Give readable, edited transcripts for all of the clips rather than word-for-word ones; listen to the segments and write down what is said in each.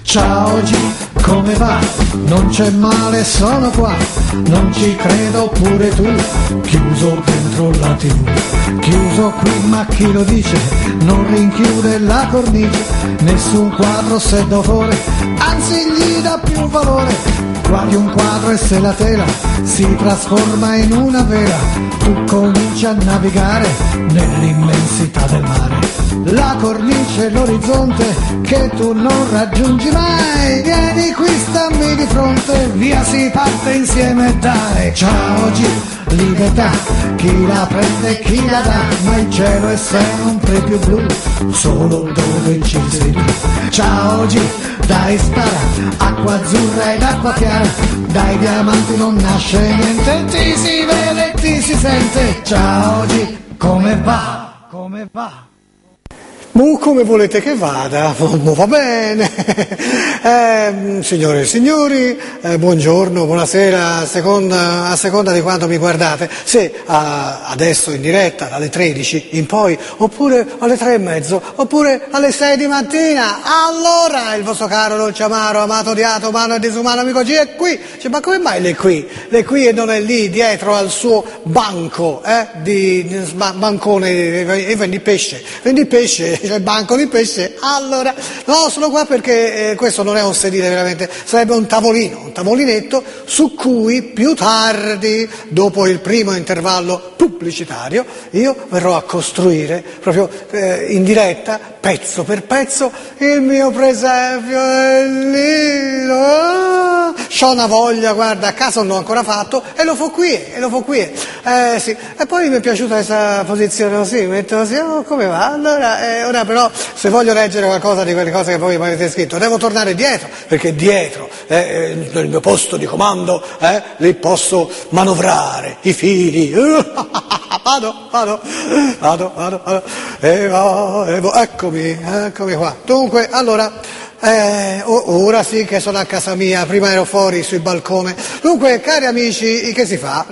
Ciao G, come va? Non c'è male, sono qua. Non ci credo pure tu. Chiuso dentro la TV. Chiuso qui, ma chi lo dice? Non rinchiude la cornice. Nessun quadro se d'autore, anzi gli dà più valore. Guardi un quadro e se la tela si trasforma in una vela, tu cominci a navigare nell'immensità del mare. La cornice, l'orizzonte che tu non raggiungi mai. Vieni qui, stammi di fronte, via si parte insieme dai. Ciao G, libertà, chi la prende e chi la dà, ma il cielo è sempre più blu, solo dove ci sei tu. Ciao G, dai spara, acqua azzurra ed acqua chiara, dai diamanti non nasce niente, ti si vede e ti si sente. Ciao G, come va? Come va? Come volete che vada? Va bene. Signore e signori, buongiorno, buonasera, a seconda di quando mi guardate. Se adesso in diretta dalle 13 in poi, oppure alle 3:30, oppure alle 6 di mattina, allora il vostro caro dolce amaro, amato, odiato, umano e disumano amico G è qui. Cioè, ma come mai lei è qui? Lei è qui e non è lì dietro al suo banco, bancone e vendi pesce, c'è il banco di pesce. Allora, no, sono qua perché questo non è un sedile veramente, sarebbe un tavolinetto su cui più tardi, dopo il primo intervallo pubblicitario, io verrò a costruire proprio in diretta, pezzo per pezzo, il mio presepio bellino. C'ho una voglia, guarda, a casa non l'ho ancora fatto e lo fo qui. Sì. E poi mi è piaciuta questa posizione così, metto così, come va? Allora, ora però, se voglio leggere qualcosa di quelle cose che voi mi avete scritto, devo tornare dietro, perché dietro, nel mio posto di comando, lì posso manovrare i fili. Vado. Eccomi qua. Dunque, allora, ora sì che sono a casa mia, prima ero fuori sul balcone. Dunque, cari amici, che si fa?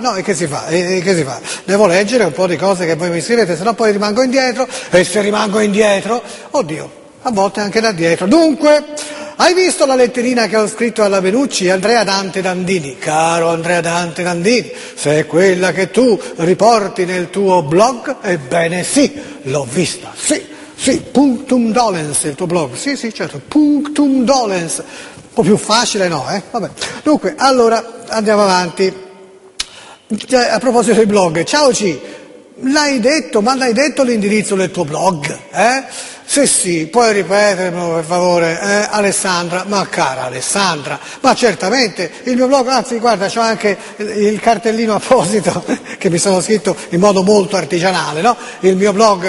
Devo leggere un po' di cose che voi mi scrivete, sennò poi rimango indietro, e se rimango indietro, oddio, a volte anche da dietro. Dunque, hai visto la letterina che ho scritto alla Benucci, Andrea Dante Dandini? Caro Andrea Dante Dandini, se è quella che tu riporti nel tuo blog, ebbene sì, l'ho vista, sì, punctum dolens, il tuo blog, sì, certo, punctum dolens, un po' più facile no, vabbè. Dunque, allora, andiamo avanti. A proposito dei blog, ciao G, l'hai detto l'indirizzo del tuo blog, Sì, puoi ripetermelo per favore, Alessandra, ma cara Alessandra, ma certamente, il mio blog, anzi guarda, c'ho anche il cartellino apposito che mi sono scritto in modo molto artigianale, no? Il mio blog,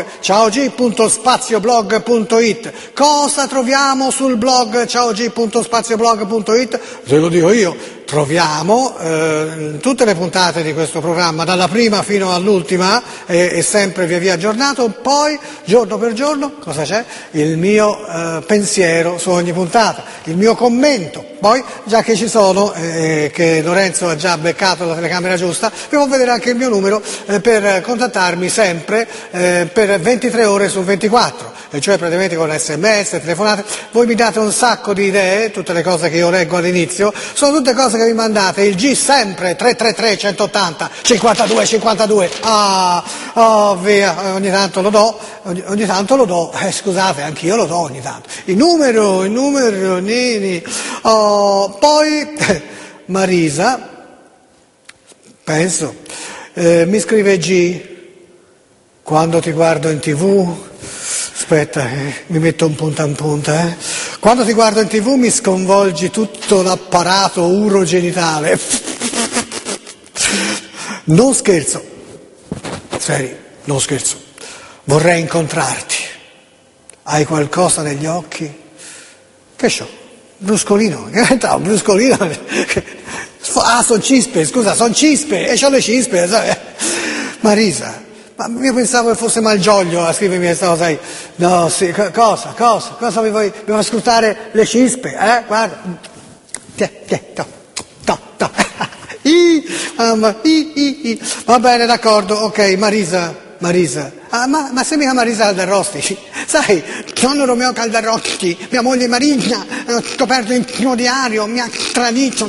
ciaog.spazioblog.it. Cosa troviamo sul blog ciaog.spazioblog.it? Te lo dico io. Troviamo tutte le puntate di questo programma, dalla prima fino all'ultima, e sempre via aggiornato. Poi, giorno per giorno, cosa c'è? Il mio pensiero su ogni puntata, il mio commento. Poi, già che ci sono, che Lorenzo ha già beccato la telecamera giusta, vi può vedere anche il mio numero per contattarmi sempre per 23 ore su 24, e cioè praticamente con SMS, telefonate. Voi mi date un sacco di idee, tutte le cose che io leggo all'inizio, sono tutte cose che vi mandate, il G sempre 333 180 52, via, ogni tanto lo do, scusate, anch'io lo do ogni tanto, il numero, Nini. Poi Marisa, penso, mi scrive G, quando ti guardo in TV, aspetta, mi metto un punta in punta, quando ti guardo in TV mi sconvolgi tutto l'apparato urogenitale. Non scherzo, serio, non scherzo, vorrei incontrarti. Hai qualcosa negli occhi? Che c'ho? Bruscolino, un bruscolino. Sono cispe, e c'ho le cispe, sai? Marisa, ma io pensavo che fosse Malgioglio a scrivermi questa cosa ahí. No, sì, cosa mi vuoi scrutare le cispe, Guarda, to. Va bene, d'accordo, ok, Marisa, Ma se mi chiama Marisa Calderrosti, sai, nonno Romeo Calderrosti, mia moglie Marina, ho scoperto il primo diario, mi ha tradito,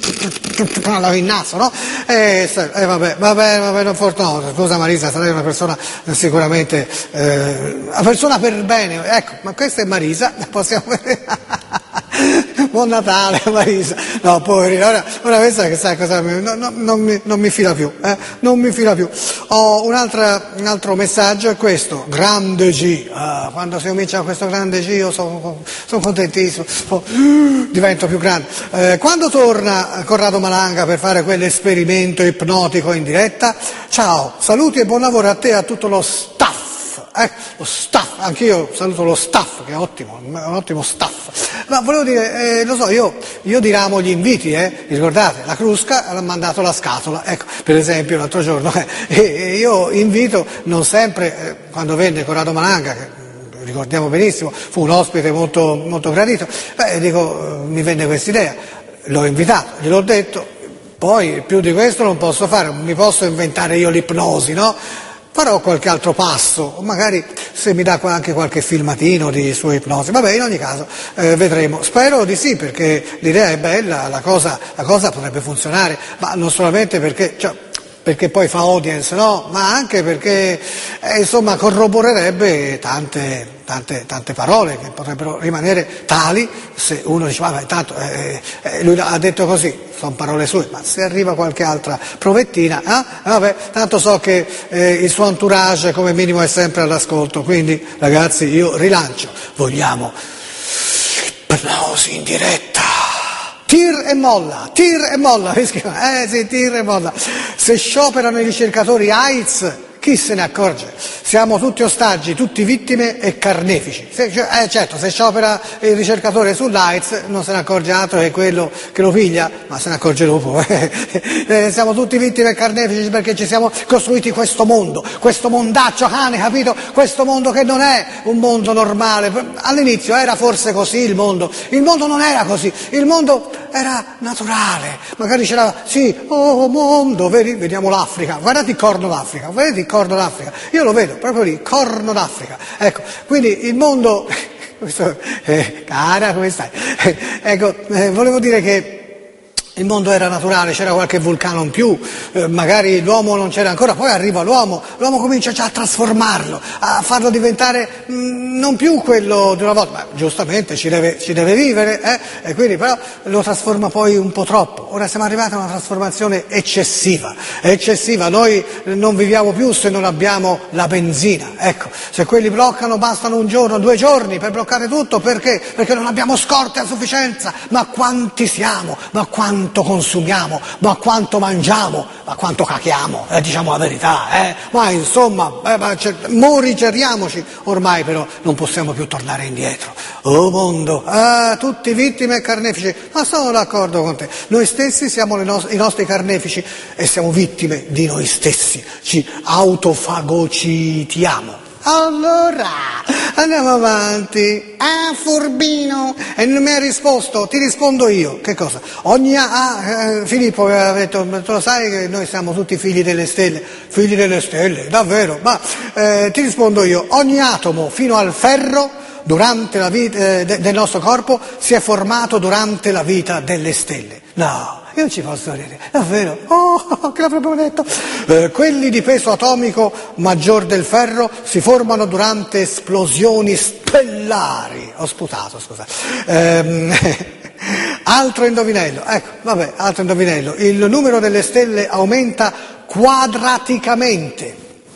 il naso, no? Vabbè, non fortunato, scusa Marisa, sarei una persona sicuramente, una persona per bene, ecco, ma questa è Marisa, possiamo vedere. Buon Natale Marisa, no poverina, ora questa che sai cosa, non mi fila più, non mi fila più. Ho un altro messaggio, è questo, grande G, quando si comincia con questo grande G io sono contentissimo, divento più grande. Quando torna Corrado Malanga per fare quell'esperimento ipnotico in diretta? Ciao, saluti e buon lavoro a te e a tutto lo staff. Lo staff, anch'io saluto lo staff che è ottimo, un ottimo staff. Ma volevo dire, lo so, io diramo gli inviti, ricordate, la Crusca ha mandato la scatola, ecco, per esempio l'altro giorno, e io invito, non sempre, quando venne Corrado Malanga, che ricordiamo benissimo, fu un ospite molto, molto gradito, mi venne questa idea, l'ho invitato, gliel'ho detto, poi più di questo non posso fare, mi posso inventare io l'ipnosi, no? Farò qualche altro passo, magari se mi dà anche qualche filmatino di sua ipnosi, vabbè, in ogni caso vedremo, spero di sì, perché l'idea è bella, la cosa potrebbe funzionare, ma non solamente perché poi fa audience, no? Ma anche perché insomma corroborerebbe tante parole che potrebbero rimanere tali se uno dice vabbè tanto lui ha detto così, sono parole sue, ma se arriva qualche altra provettina, vabbè, tanto so che il suo entourage come minimo è sempre all'ascolto, quindi ragazzi io rilancio, vogliamo ipnosi in diretta. Tir e molla, sì, tir e molla. Se scioperano i ricercatori AIDS, chi se ne accorge? Siamo tutti ostaggi, tutti vittime e carnefici. Certo, se sciopera il ricercatore sull'AIDS non se ne accorge altro che quello che lo piglia, ma se ne accorge dopo. Siamo tutti vittime e carnefici perché ci siamo costruiti questo mondo, questo mondaccio cane, capito? Questo mondo che non è un mondo normale. All'inizio era forse così il mondo non era così, il mondo era naturale, magari c'era, sì, oh mondo, vediamo l'Africa, guardate il corno d'Africa, io lo vedo, proprio lì, corno d'Africa, ecco, quindi il mondo, cara, come stai? Ecco, volevo dire che il mondo era naturale, c'era qualche vulcano in più, magari l'uomo non c'era ancora, poi arriva l'uomo comincia già a trasformarlo, a farlo diventare non più quello di una volta, ma giustamente ci deve vivere, e quindi però lo trasforma poi un po' troppo. Ora siamo arrivati a una trasformazione eccessiva, noi non viviamo più se non abbiamo la benzina, ecco, se quelli bloccano bastano un giorno, 2 giorni per bloccare tutto, perché? Perché non abbiamo scorte a sufficienza, ma quanti siamo, ma quanto consumiamo, ma quanto mangiamo, ma quanto cacchiamo, diciamo la verità, ma insomma, morigeriamoci, ormai però non possiamo più tornare indietro. Oh mondo, tutti vittime e carnefici, ma sono d'accordo con te, noi stessi siamo i nostri carnefici e siamo vittime di noi stessi, ci autofagocitiamo. Allora, andiamo avanti. Furbino, e non mi hai risposto, ti rispondo io. Che cosa? Filippo aveva detto, tu lo sai che noi siamo tutti figli delle stelle, davvero, ma ti rispondo io, ogni atomo fino al ferro durante la vita del nostro corpo si è formato durante la vita delle stelle. No. Io non ci posso ridere, davvero? Oh, che l'avrebbero detto? Quelli di peso atomico maggior del ferro si formano durante esplosioni stellari. Ho sputato, scusate. Altro indovinello, altro indovinello. Il numero delle stelle aumenta quadraticamente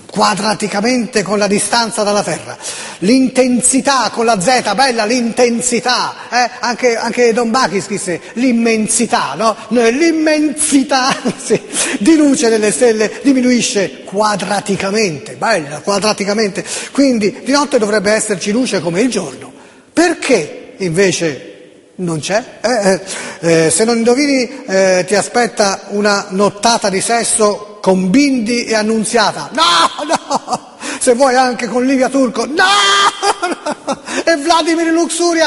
con la distanza dalla Terra, l'intensità con la Z, bella l'intensità, anche Don Bachi scrisse l'immensità, no? L'immensità sì, di luce delle stelle diminuisce quadraticamente, bella, quadraticamente, quindi di notte dovrebbe esserci luce come il giorno, perché invece non c'è? Se non indovini ti aspetta una nottata di sesso con Bindi e Annunziata, no, se vuoi anche con Livia Turco, no, e Vladimir Luxuria,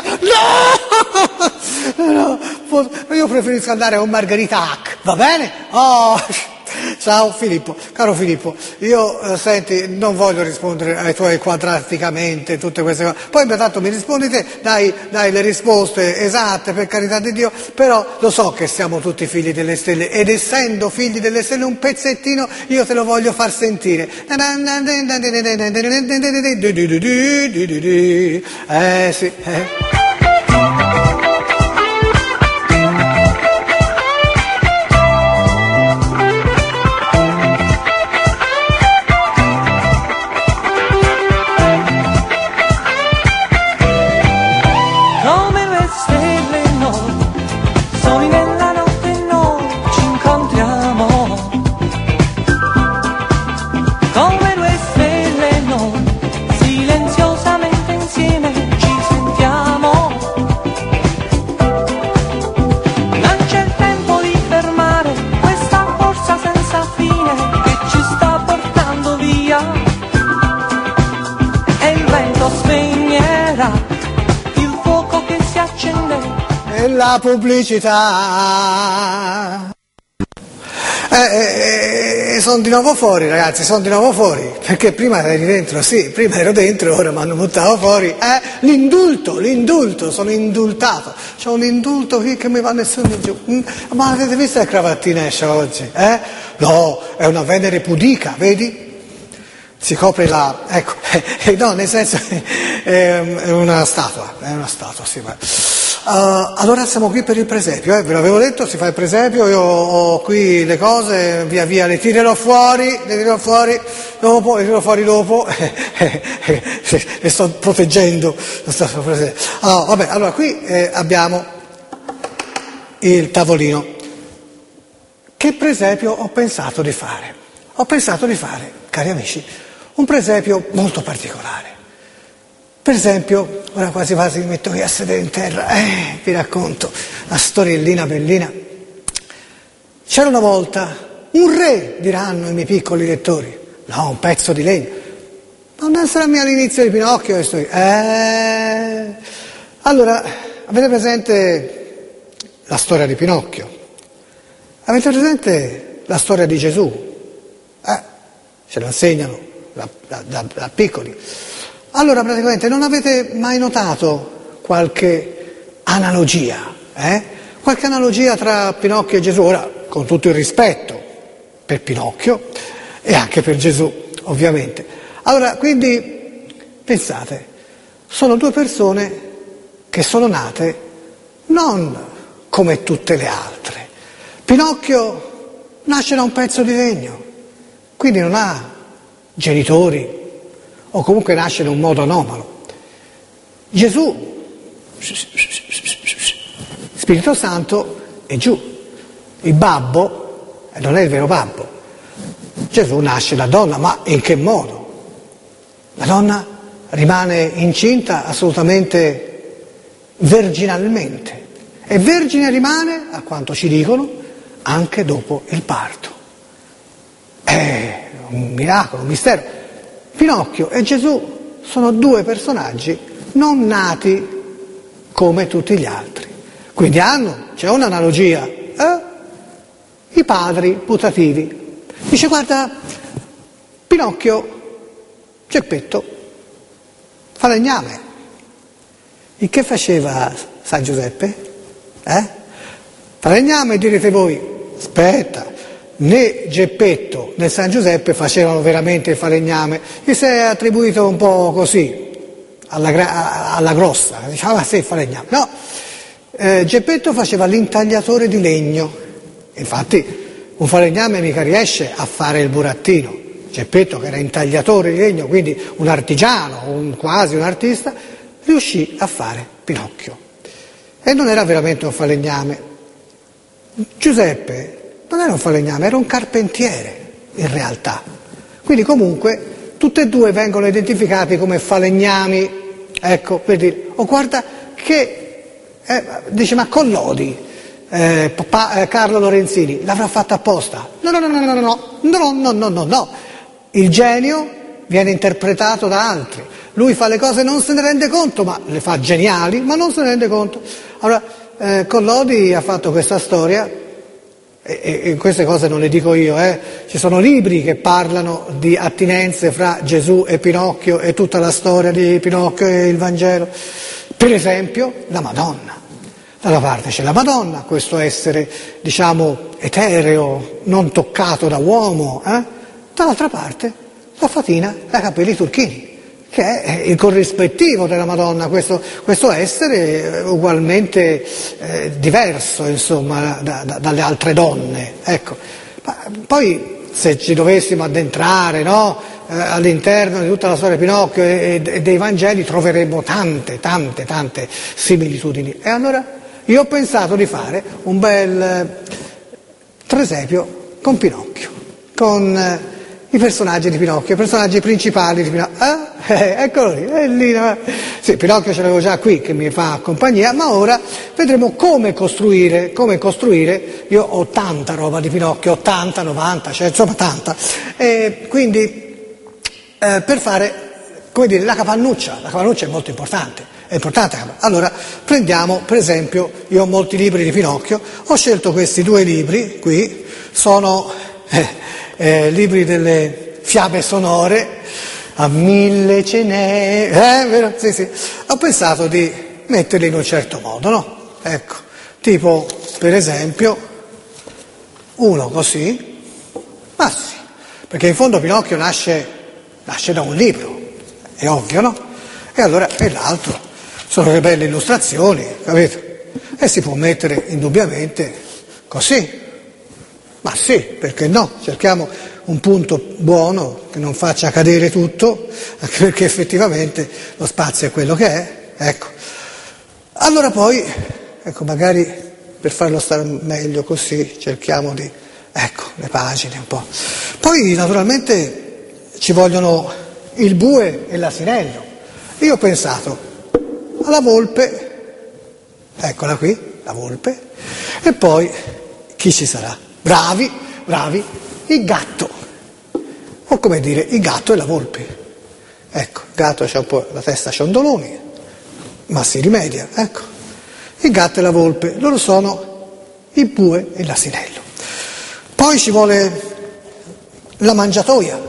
no, io preferisco andare con Margherita Hack, va bene? Oh, Ciao Filippo, caro Filippo, io senti, non voglio rispondere ai tuoi quadraticamente, tutte queste cose, poi tanto mi rispondi te, dai le risposte esatte, per carità di Dio, però lo so che siamo tutti figli delle stelle, ed essendo figli delle stelle un pezzettino io te lo voglio far sentire. Sì, la pubblicità. Sono di nuovo fuori, ragazzi, sono di nuovo fuori, perché prima eri dentro, sì, prima ero dentro, ora mi hanno buttato fuori. L'indulto, sono indultato, c'ho un indulto qui che mi va nessuno giù. Ma avete visto che cravattina esce oggi? No, è una Venere pudica, vedi? Si copre la... ecco, no, nel senso è una statua, sì, ma... allora siamo qui per il presepio, ve l'avevo detto, si fa il presepio, io ho qui le cose, via via le tirerò fuori dopo, le sto proteggendo. Allora qui abbiamo il tavolino. Che presepio ho pensato di fare? Ho pensato di fare, cari amici, un presepio molto particolare. Per esempio, ora quasi mi metto qui a sedere in terra, vi racconto una storiellina bellina. C'era una volta un re, diranno i miei piccoli lettori, no, un pezzo di legno. Ma non sarà mica all'inizio di Pinocchio questo qui. Allora, avete presente la storia di Pinocchio? Avete presente la storia di Gesù? Ce lo insegnano da piccoli. Allora praticamente non avete mai notato qualche analogia? Qualche analogia tra Pinocchio e Gesù? Ora, con tutto il rispetto per Pinocchio e anche per Gesù, ovviamente. Allora, quindi, pensate, sono due persone che sono nate non come tutte le altre. Pinocchio nasce da un pezzo di legno, quindi non ha genitori, o comunque nasce in un modo anomalo. Gesù, Spirito Santo, è giù. Il babbo non è il vero babbo. Gesù nasce da donna, ma in che modo? La donna rimane incinta assolutamente virginalmente. E vergine rimane, a quanto ci dicono, anche dopo il parto. È un miracolo, un mistero. Pinocchio e Gesù sono due personaggi non nati come tutti gli altri. Quindi c'è un'analogia. I padri putativi. Dice, guarda, Pinocchio, Geppetto, falegname. E che faceva San Giuseppe? Falegname, direte voi. Aspetta. Né Geppetto né San Giuseppe facevano veramente il falegname, gli si è attribuito un po' così, alla grossa, diceva sì, falegname. No, Geppetto faceva l'intagliatore di legno, infatti un falegname mica riesce a fare il burattino. Geppetto, che era intagliatore di legno, quindi un artigiano, quasi un artista, riuscì a fare Pinocchio. E non era veramente un falegname. Giuseppe non era un falegname, era un carpentiere in realtà. Quindi comunque tutti e due vengono identificati come falegnami, ecco, per dire, guarda che, dice, ma Collodi, Carlo Lorenzini, l'avrà fatta apposta? No. Il genio viene interpretato da altri. Lui fa le cose, non se ne rende conto, ma le fa geniali, ma non se ne rende conto. Allora, Collodi ha fatto questa storia e queste cose non le dico io, ci sono libri che parlano di attinenze fra Gesù e Pinocchio e tutta la storia di Pinocchio e il Vangelo. Per esempio la Madonna. Da una parte c'è la Madonna, questo essere, diciamo, etereo, non toccato da uomo, dall'altra parte la fatina dai capelli turchini, che è il corrispettivo della Madonna, questo essere ugualmente diverso, insomma, dalle altre donne. Ecco. Poi se ci dovessimo addentrare, no, all'interno di tutta la storia di Pinocchio e dei Vangeli troveremmo tante similitudini. E allora io ho pensato di fare un bel tresepio con Pinocchio, con i personaggi di Pinocchio, i personaggi principali di Pinocchio. Eccolo lì, è lì. Sì, Pinocchio ce l'avevo già qui che mi fa compagnia, ma ora vedremo come costruire. Io ho tanta roba di Pinocchio, 80, 90, cioè insomma tanta. E quindi per fare, come dire, la capannuccia è molto importante. È importante. Allora, prendiamo per esempio, io ho molti libri di Pinocchio, ho scelto questi 2 libri qui, sono libri delle fiabe sonore, a 1000 ce n'è, vero? Sì. Ho pensato di metterli in un certo modo, no? Ecco, tipo per esempio uno così, ma sì, perché in fondo Pinocchio nasce da un libro, è ovvio, no? E allora, e l'altro, sono le belle illustrazioni, capito? E si può mettere indubbiamente così. Ma sì, perché no? Cerchiamo un punto buono che non faccia cadere tutto, anche perché effettivamente lo spazio è quello che è. Ecco. Allora poi, ecco, magari per farlo stare meglio così, cerchiamo di, ecco, le pagine un po'. Poi naturalmente ci vogliono il bue e l'asinello. Io ho pensato alla volpe, eccola qui, la volpe, e poi chi ci sarà? Bravi, il gatto, o come dire, il gatto e la volpe. Ecco, il gatto c'ha un po' la testa ciondoloni, ma si rimedia, ecco. Il gatto e la volpe, loro sono il bue e l'asinello. Poi ci vuole la mangiatoia.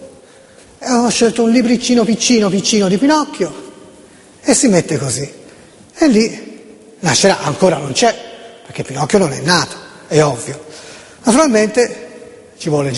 Ho scelto un libricino piccino di Pinocchio e si mette così. E lì nascerà, ancora non c'è, perché Pinocchio non è nato, è ovvio. Naturalmente ci vuole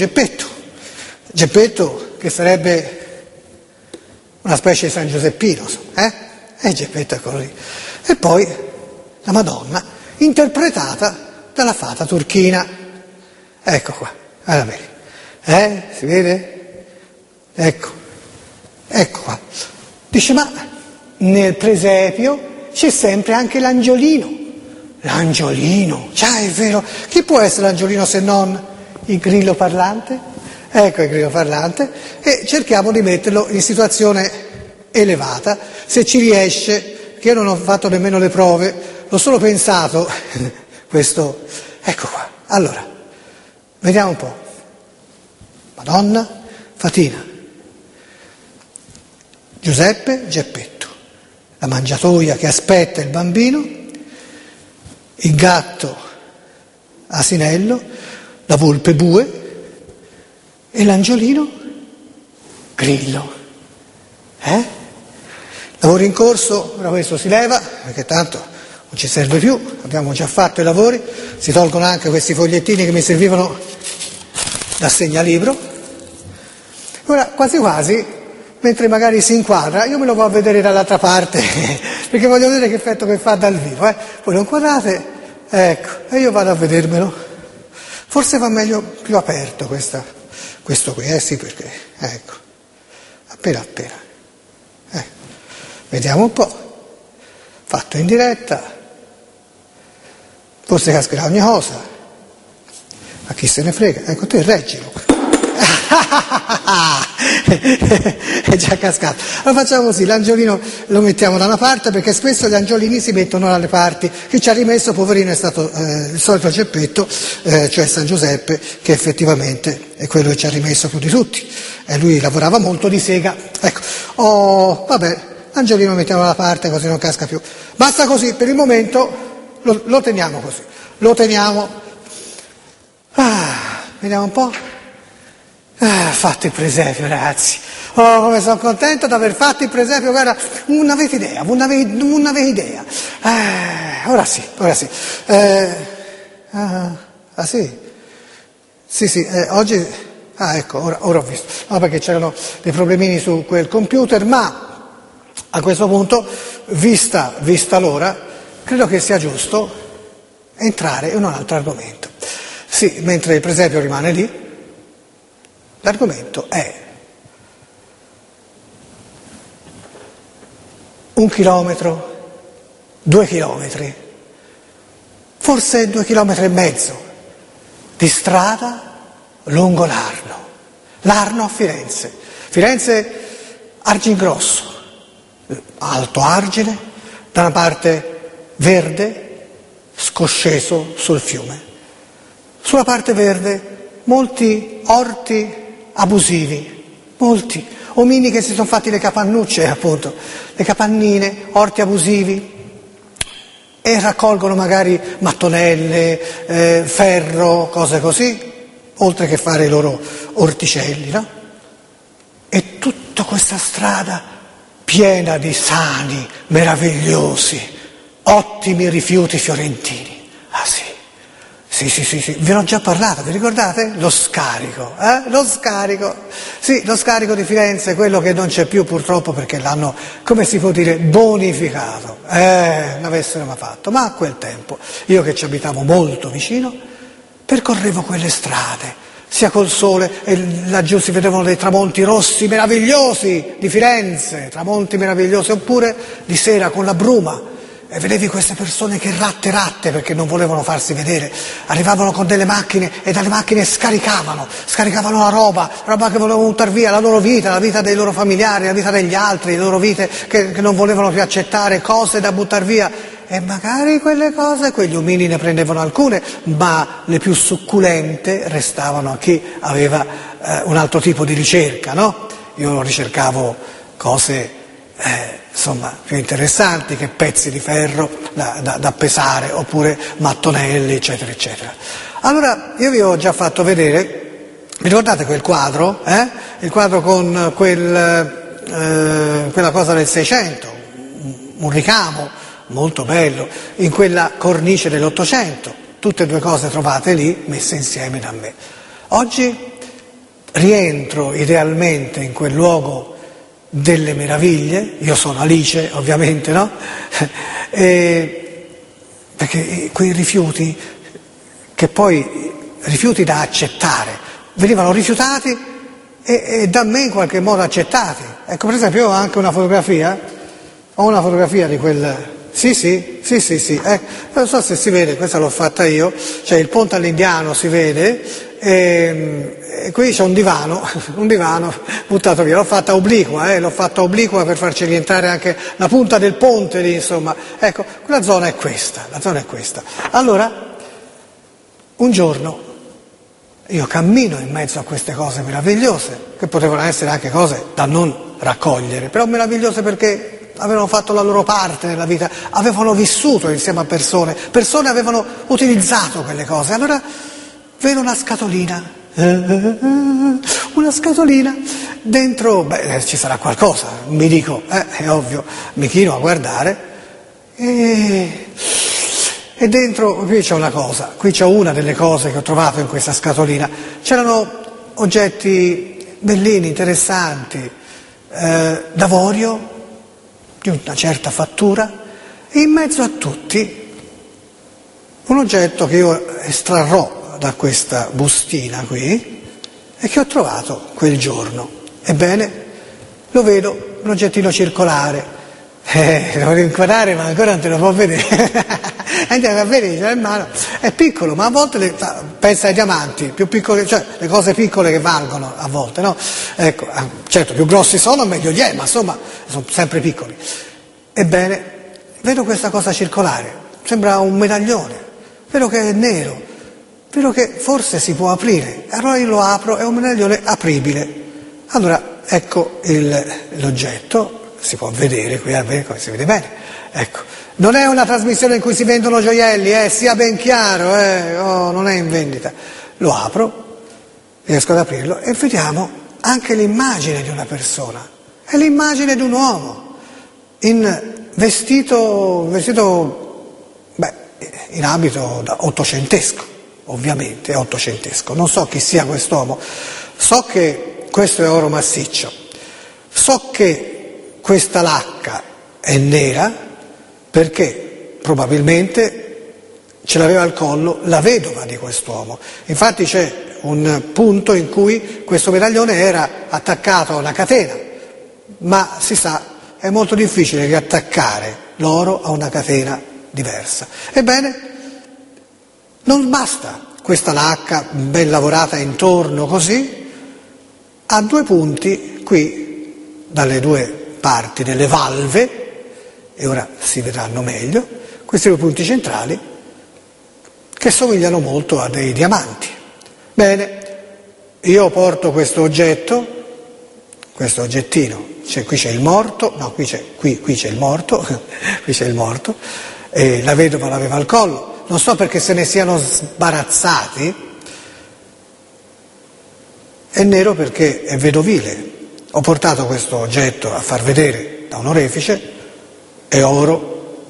Geppetto che sarebbe una specie di San Giuseppino, E Geppetto è quello lì. E poi la Madonna, interpretata dalla fata turchina. Ecco qua, guarda bene. Si vede? Ecco qua. Dice, ma nel presepio c'è sempre anche l'angiolino. L'angiolino, già è vero, chi può essere l'angiolino se non il grillo parlante? Ecco il grillo parlante, e cerchiamo di metterlo in situazione elevata, se ci riesce, che io non ho fatto nemmeno le prove, l'ho solo pensato, questo, ecco qua. Allora, vediamo un po'. Madonna, fatina, Giuseppe, Geppetto, la mangiatoia che aspetta il bambino, il gatto asinello, la volpe bue e l'angiolino grillo. Lavori in corso, ora questo si leva, perché tanto non ci serve più, abbiamo già fatto i lavori, si tolgono anche questi fogliettini che mi servivano da segnalibro. Ora quasi mentre magari si inquadra, io me lo vado a vedere dall'altra parte, perché voglio vedere che effetto che fa dal vivo. Voi lo inquadrate, ecco, e io vado a vedermelo. Forse va meglio più aperto questo qui, sì, perché, ecco, appena. Vediamo un po', fatto in diretta, forse cascherà ogni cosa, ma chi se ne frega, ecco te reggilo. È già cascato. Allora facciamo così, l'angiolino lo mettiamo da una parte, perché spesso gli angiolini si mettono dalle parti. Chi ci ha rimesso, poverino, è stato il solito Geppetto, cioè San Giuseppe, che effettivamente è quello che ci ha rimesso più di tutti, e lui lavorava molto di sega. Ecco, vabbè, l'angiolino lo mettiamo da una parte così non casca più. Basta così, per il momento lo teniamo così, lo teniamo. Vediamo un po'. Fatto il presepio, ragazzi. Oh, come sono contento di aver fatto il presepio, guarda, non avete idea. Ora sì. Sì? Sì, oggi... ecco, ora ho visto. No, perché c'erano dei problemini su quel computer, ma a questo punto, vista l'ora, credo che sia giusto entrare in un altro argomento. Sì, mentre il presepio rimane lì, l'argomento è 1 chilometro, 2 chilometri, forse 2 chilometri e mezzo di strada lungo l'Arno a Firenze Argingrosso, Alto Argine, da una parte verde, scosceso sul fiume, sulla parte verde molti orti abusivi, molti omini che si sono fatti le capannucce, appunto, le capannine, orti abusivi, e raccolgono magari mattonelle, ferro, cose così, oltre che fare i loro orticelli, no? E tutta questa strada piena di sani, meravigliosi, ottimi rifiuti fiorentini. Ah sì. Sì, ve l'ho già parlato, vi ricordate? Lo scarico, Sì, lo scarico di Firenze, quello che non c'è più purtroppo perché l'hanno, come si può dire, bonificato. Non avessero mai fatto. Ma a quel tempo, io che ci abitavo molto vicino, percorrevo quelle strade, sia col sole, e laggiù si vedevano dei tramonti rossi meravigliosi di Firenze, tramonti meravigliosi, oppure di sera con la bruma. E vedevi queste persone che ratte perché non volevano farsi vedere, arrivavano con delle macchine e dalle macchine scaricavano la roba che volevano buttare via, la loro vita, la vita dei loro familiari, la vita degli altri, le loro vite che non volevano più accettare, cose da buttare via. E magari quelle cose, quegli omini ne prendevano alcune, ma le più succulente restavano a chi aveva un altro tipo di ricerca, no? Io ricercavo cose insomma più interessanti che pezzi di ferro da pesare, oppure mattonelli, eccetera eccetera. Allora io vi ho già fatto vedere, vi ricordate quel quadro? Il quadro con quella cosa del 600, un ricamo molto bello in quella cornice dell'800, tutte e due cose trovate lì messe insieme da me. Oggi rientro idealmente in quel luogo delle meraviglie, io sono Alice ovviamente, no? Perché quei rifiuti, che poi rifiuti da accettare, venivano rifiutati e da me in qualche modo accettati. Ecco, per esempio io ho anche una fotografia di quel... Sì, non so se si vede, questa l'ho fatta io, cioè il ponte all'Indiano si vede, e qui c'è un divano buttato via, l'ho fatta obliqua per farci rientrare anche la punta del ponte lì, insomma. Ecco, la zona è questa. Allora, un giorno io cammino in mezzo a queste cose meravigliose, che potevano essere anche cose da non raccogliere, però meravigliose perché avevano fatto la loro parte nella vita, avevano vissuto insieme a persone avevano utilizzato quelle cose. Allora vedo una scatolina, dentro, ci sarà qualcosa, mi dico, è ovvio, mi chino a guardare e dentro, qui c'è una cosa, qui c'è una delle cose che ho trovato in questa scatolina, c'erano oggetti bellini, interessanti, d'avorio, di una certa fattura, e in mezzo a tutti un oggetto che io estrarrò da questa bustina qui e che ho trovato quel giorno. Ebbene, lo vedo, un oggettino circolare, lo voglio inquadrare ma ancora non te lo può vedere. Andiamo a vedere, in mano, è piccolo, ma a volte pensa ai diamanti, più piccoli, cioè le cose piccole che valgono a volte, no? Ecco, certo, più grossi sono, meglio gli è, ma insomma, sono sempre piccoli. Ebbene, vedo questa cosa circolare, sembra un medaglione, vedo che è nero, vedo che forse si può aprire, allora io lo apro, è un medaglione apribile. Allora, ecco l'oggetto, si può vedere qui, come si vede bene, ecco. Non è una trasmissione in cui si vendono gioielli, sia ben chiaro, non è in vendita. Lo apro, riesco ad aprirlo e vediamo anche l'immagine di una persona. È l'immagine di un uomo, vestito in abito ottocentesco, ovviamente è ottocentesco. Non so chi sia quest'uomo, so che questo è oro massiccio, so che questa lacca è nera perché probabilmente ce l'aveva al collo la vedova di quest'uomo. Infatti c'è un punto in cui questo medaglione era attaccato a una catena, ma si sa, è molto difficile riattaccare l'oro a una catena diversa. Ebbene, non basta questa lacca ben lavorata intorno così, ha due punti qui, dalle due parti delle valve, e ora si vedranno meglio, questi due punti centrali che somigliano molto a dei diamanti. Bene, io porto questo oggettino, qui c'è il morto, no, qui c'è il morto, qui c'è il morto, e la vedova l'aveva al collo, non so perché se ne siano sbarazzati, è nero perché è vedovile. Ho portato questo oggetto a far vedere da un orefice, è oro,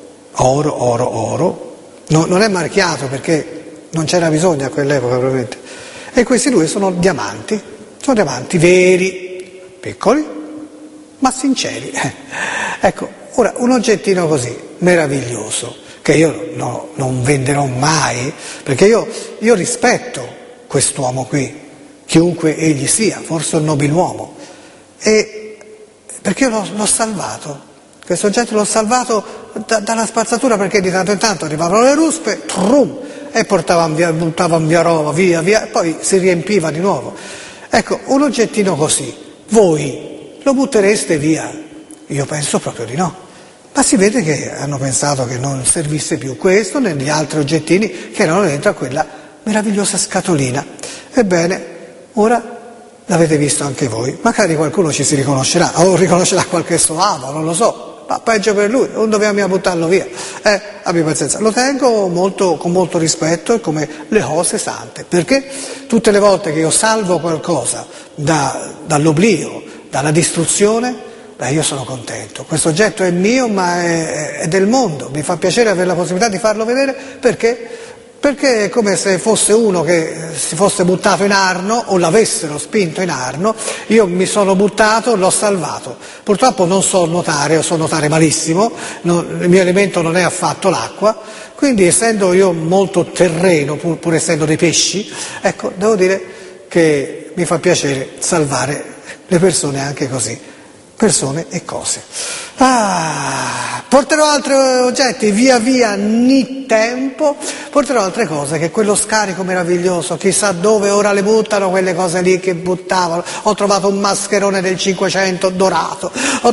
non è marchiato perché non c'era bisogno a quell'epoca probabilmente. E questi due sono diamanti veri, piccoli, ma sinceri. Ecco, ora un oggettino così meraviglioso, che io non venderò mai, perché io rispetto quest'uomo qui, chiunque egli sia, forse un nobiluomo, e perché io l'ho salvato. Questo oggetto l'ho salvato dalla spazzatura perché di tanto in tanto arrivavano le ruspe, trum, e buttavano via roba, via, e poi si riempiva di nuovo. Ecco, un oggettino così, voi lo buttereste via? Io penso proprio di no. Ma si vede che hanno pensato che non servisse più questo né gli altri oggettini che erano dentro a quella meravigliosa scatolina. Ebbene, ora l'avete visto anche voi, magari qualcuno ci si riconoscerà, o riconoscerà qualche suo amo, non lo so. Ma peggio per lui, non dobbiamo buttarlo via. Abbi pazienza. Lo tengo con molto rispetto e come le cose sante, perché tutte le volte che io salvo qualcosa dall'oblio, dalla distruzione, io sono contento. Questo oggetto è mio, ma è del mondo. Mi fa piacere avere la possibilità di farlo vedere perché è come se fosse uno che si fosse buttato in Arno o l'avessero spinto in Arno, io mi sono buttato, l'ho salvato. Purtroppo non so nuotare, o so nuotare malissimo, il mio elemento non è affatto l'acqua, quindi essendo io molto terreno, pur essendo dei pesci, ecco, devo dire che mi fa piacere salvare le persone anche così. Persone e cose. Porterò altri oggetti, via via, ni tempo, porterò altre cose, che quello scarico meraviglioso, chissà dove ora le buttano quelle cose lì che buttavano. Ho trovato un mascherone del 500 dorato,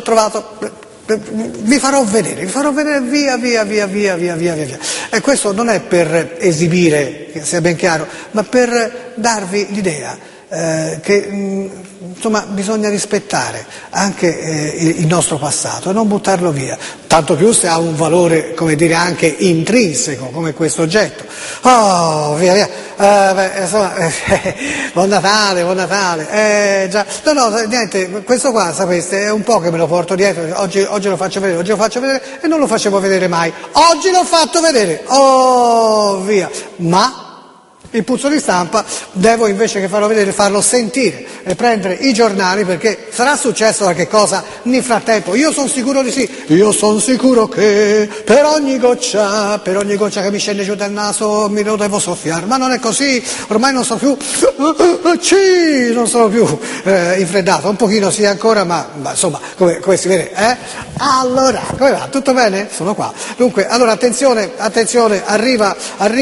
vi farò vedere via. E questo non è per esibire, che sia ben chiaro, ma per darvi l'idea che insomma bisogna rispettare anche il nostro passato e non buttarlo via, tanto più se ha un valore, come dire, anche intrinseco come questo oggetto. Via. Buon Natale. Già. No, niente, questo qua, sapeste, è un po' che me lo porto dietro. Oggi lo faccio vedere e non lo facevo vedere mai. Oggi l'ho fatto vedere. Via. Ma il puzzo di stampa devo, invece che farlo vedere, farlo sentire e prendere i giornali, perché sarà successo qualche cosa nel frattempo. Io sono sicuro di sì. Io sono sicuro che per ogni goccia che mi scende giù dal naso mi lo devo soffiare. Ma non è così, ormai non sono più infreddato, un pochino sì ancora, ma insomma, come si vede, Allora, come va? Tutto bene? Sono qua. Dunque, allora attenzione, arriva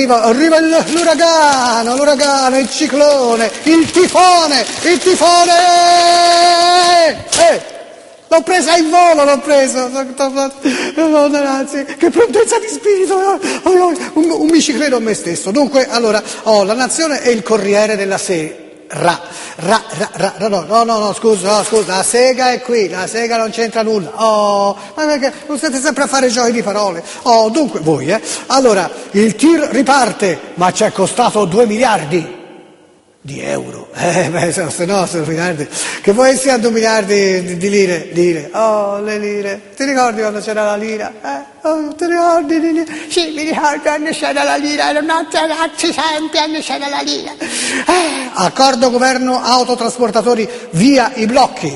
l'uragano, il ciclone, il tifone! L'ho presa in volo, ragazzi, che prontezza di spirito, un mi ci credo a me stesso. Dunque, allora, La Nazione e il Corriere della Sera. No, scusa, la sega è qui, la sega non c'entra nulla. Ma perché non state sempre a fare giochi di parole? Dunque, voi, allora, il tir riparte, ma ci è costato 2 miliardi. di euro, se no sono miliardi, che poi siano miliardi di lire, oh le lire, ti ricordi quando c'era la lira? Oh, ti ricordi di lire? Sì, mi ricordo quando c'era la lira, erano ragazzi sempre quando c'era la lira. Accordo governo autotrasportatori via i blocchi.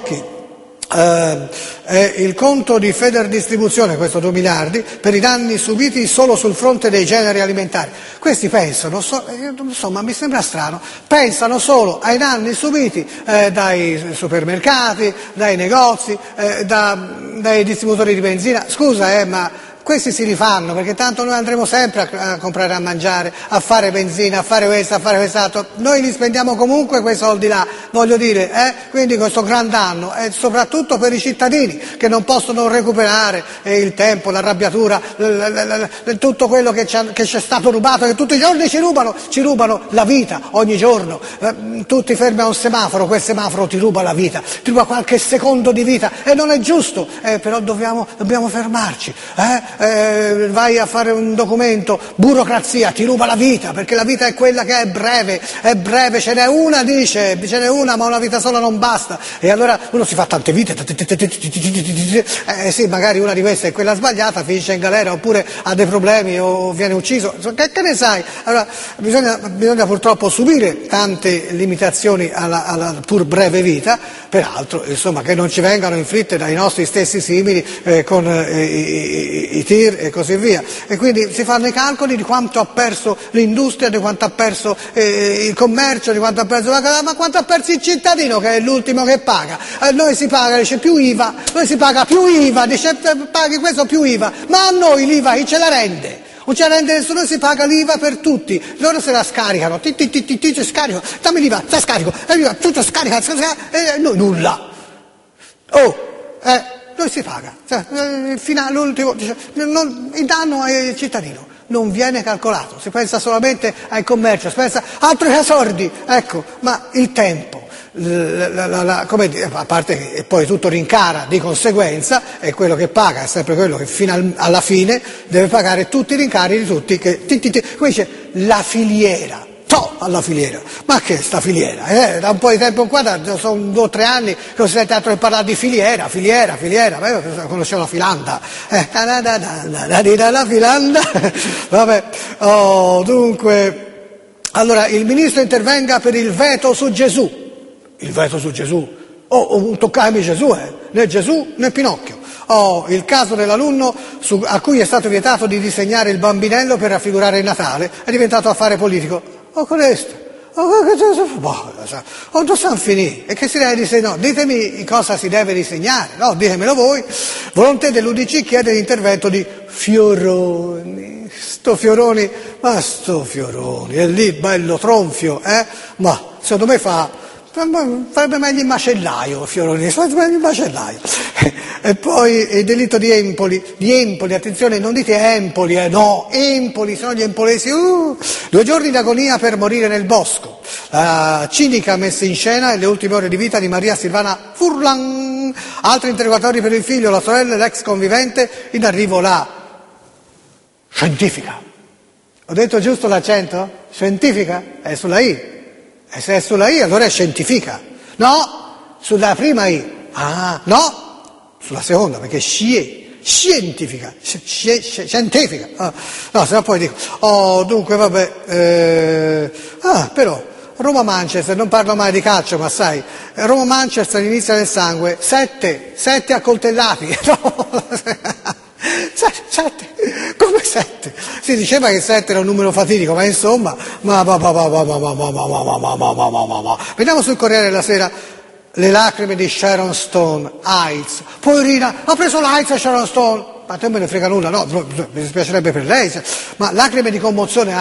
Il conto di Federdistribuzione, questo 2 miliardi, per i danni subiti solo sul fronte dei generi alimentari. Questi pensano, insomma mi sembra strano, pensano solo ai danni subiti dai supermercati, dai negozi, dai distributori di benzina. Scusa, ma questi si rifanno, perché tanto noi andremo sempre a comprare a mangiare, a fare benzina, a fare questo, a fare quest'altro. Noi li spendiamo comunque quei soldi là, voglio dire, quindi questo gran danno è soprattutto per i cittadini che non possono recuperare il tempo, l'arrabbiatura, tutto quello che ci è stato rubato, che tutti i giorni ci rubano la vita, ogni giorno. Tu ti fermi a un semaforo, quel semaforo ti ruba la vita, ti ruba qualche secondo di vita e non è giusto, però dobbiamo fermarci. Vai a fare un documento, burocrazia, ti ruba la vita, perché la vita è quella che è breve, ce n'è una, ma una vita sola non basta, e allora uno si fa tante vite, sì, magari una di queste è quella sbagliata, finisce in galera, oppure ha dei problemi o viene ucciso, che ne sai? Allora bisogna purtroppo subire tante limitazioni alla pur breve vita, peraltro, insomma, che non ci vengano inflitte dai nostri stessi simili con i tir e così via, e quindi si fanno i calcoli di quanto ha perso l'industria, di quanto ha perso il commercio, di quanto ha perso ma quanto ha perso il cittadino, che è l'ultimo che paga. Noi si paga, dice, più IVA, noi si paga più IVA, dice, paghi questo più IVA, ma a noi l'IVA chi ce la rende? Non ce la rende nessuno, si paga l'IVA per tutti, loro se la scaricano, scarico, dammi l'IVA, la scarico, tutto scarica, e noi nulla. Noi si paga, fino all'ultimo, il danno al cittadino non viene calcolato, si pensa solamente al commercio, si pensa altri sordi, ecco, ma il tempo, come dire, a parte che poi tutto rincara di conseguenza, e quello che paga è sempre quello che fino alla fine deve pagare tutti i rincari di tutti, come dice, la filiera. Alla filiera, ma che sta filiera? Da un po' di tempo in qua, sono 2 o 3 anni che ho sentito altro che parlare di filiera, ma io conoscevo la filanda, la filanda, vabbè, dunque, allora il ministro intervenga per il veto su Gesù, non toccami Gesù, né Gesù né Pinocchio. Il caso dell'alunno a cui è stato vietato di disegnare il bambinello per raffigurare il Natale è diventato affare politico. Questo, dove stanno finì? E che si deve disegnare? No, ditemi cosa si deve disegnare, no, ditemelo voi. Volontà dell'UDC chiede l'intervento di Fioroni, sto Fioroni, è lì bello tronfio, ma secondo me farebbe meglio il macellaio, Fioroni, il macellaio. E poi il delitto di Empoli, attenzione, non dite Empoli, no, Empoli, sono gli empolesi, 2 giorni di agonia per morire nel bosco, la cinica messa in scena e le ultime ore di vita di Maria Silvana Furlan, altri interrogatori per il figlio, la sorella e l'ex convivente, in arrivo la scientifica. Ho detto giusto l'accento? Scientifica? È sulla I. E se è sulla I allora è scientifica. No, sulla prima I. No, sulla seconda, perché scientifica. No, se no poi dico. Dunque vabbè. Però Roma-Manchester, non parlo mai di calcio, ma sai, Roma-Manchester inizia nel sangue, 7 accoltellati. No. 7, come 7? Si diceva che 7 era un numero fatidico, ma insomma, vediamo sul Corriere della Sera le lacrime di Sharon Stone, AIDS, poverina, ha preso l'AIDS a Sharon Stone, ma te me ne frega nulla, no, mi dispiacerebbe per lei, ma lacrime di commozione,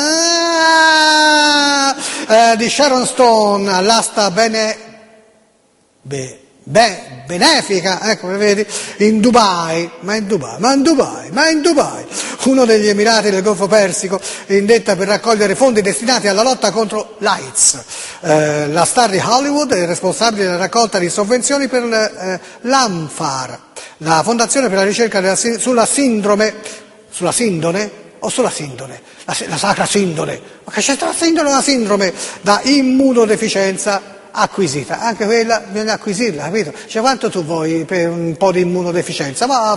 di Sharon Stone all'asta benefica, ecco, vedi, in Dubai, uno degli Emirati del Golfo Persico, indetta per raccogliere fondi destinati alla lotta contro l'AIDS. La star di Hollywood è responsabile della raccolta di sovvenzioni per l'AMFAR, la fondazione per la ricerca sulla sindone o solo la sindone, la sacra sindone, ma che c'è la sindone o la sindrome da immunodeficienza acquisita, anche quella bisogna acquisirla, capito? Cioè quanto tu vuoi per un po' di immunodeficienza? Ma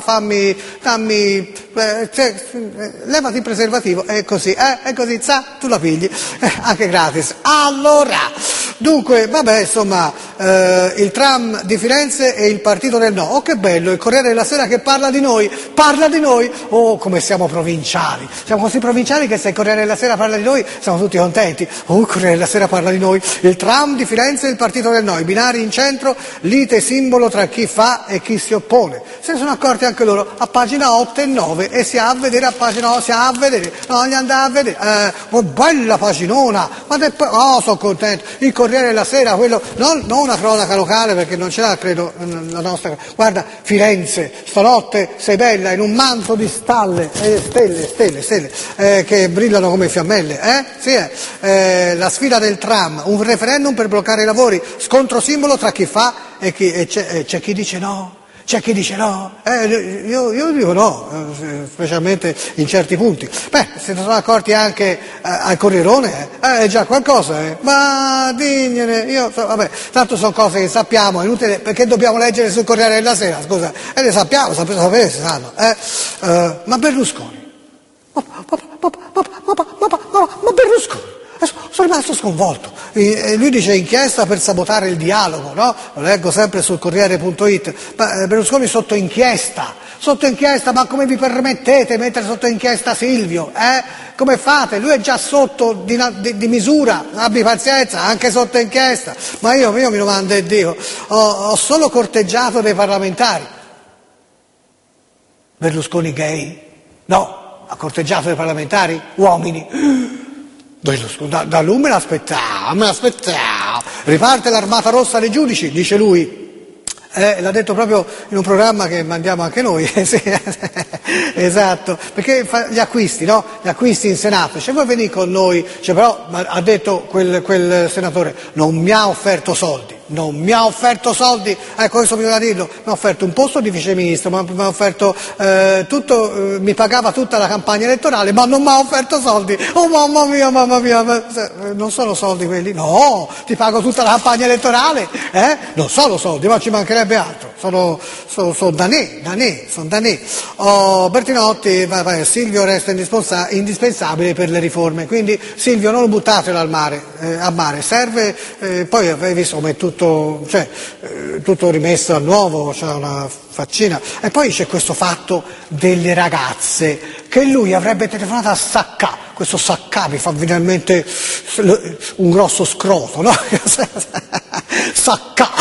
levati il preservativo e così, tu la pigli, anche gratis. Allora, dunque, vabbè, insomma, il tram di Firenze e il partito del no. Oh, che bello, il Corriere della Sera che parla di noi, oh, come siamo provinciali, siamo così provinciali che se il Corriere della Sera parla di noi siamo tutti contenti. Oh, il Corriere della Sera parla di noi, il tram di Firenze e il partito del no, i binari in centro, lite simbolo tra chi fa e chi si oppone. Se ne sono accorti anche loro a pagina 8 e 9 e si ha a vedere a pagina 8, non gli andava a vedere, bella paginona, sono contento, il Corriere della Sera, quello, non una cronaca locale perché non ce l'ha, credo, la nostra, guarda, Firenze, stanotte sei bella in un manto di stelle, che brillano come fiammelle, sì, la sfida del tram, un referendum per bloccare i lavori, scontro simbolo tra chi fa e c'è chi dice no. C'è chi dice no, io dico no, specialmente in certi punti. Beh, se ne sono accorti anche al Corrierone, è già qualcosa, ma digliene, vabbè, tanto sono cose che sappiamo, è inutile, perché dobbiamo leggere sul Corriere della Sera, scusa, le sappiamo, sapere si sanno, ma Berlusconi, ma Berlusconi. Sono rimasto sconvolto. Lui dice inchiesta per sabotare il dialogo, no? Lo leggo sempre sul Corriere.it. Ma Berlusconi sotto inchiesta, ma come vi permettete di mettere sotto inchiesta Silvio? Come fate? Lui è già sotto di misura, abbi pazienza, anche sotto inchiesta. Ma io mi domando e dico, ho solo corteggiato dei parlamentari. Berlusconi gay? No, ha corteggiato dei parlamentari uomini. Da lui me l'aspettavo. Riparte l'armata rossa dei giudici, dice lui. L'ha detto proprio in un programma che mandiamo anche noi, sì, esatto, perché fa gli acquisti, no? Gli acquisti in Senato, cioè voi venite con noi, cioè però ha detto quel senatore, non mi ha offerto soldi, ecco questo bisogna dirlo, mi ha offerto un posto di viceministro, mi ha offerto tutto, mi pagava tutta la campagna elettorale, ma non mi ha offerto soldi, oh mamma mia, non sono soldi quelli, no, ti pago tutta la campagna elettorale, non sono soldi, ma ci mancherebbe altro, sono danè. Bertinotti, Silvio resta indispensabile per le riforme, quindi Silvio non lo buttatelo a mare, serve, poi avevi visto come è tutto rimesso a nuovo, c'è una faccina, e poi c'è questo fatto delle ragazze, che lui avrebbe telefonato a Saccà, questo Saccà mi fa finalmente un grosso scroto, no? Saccà!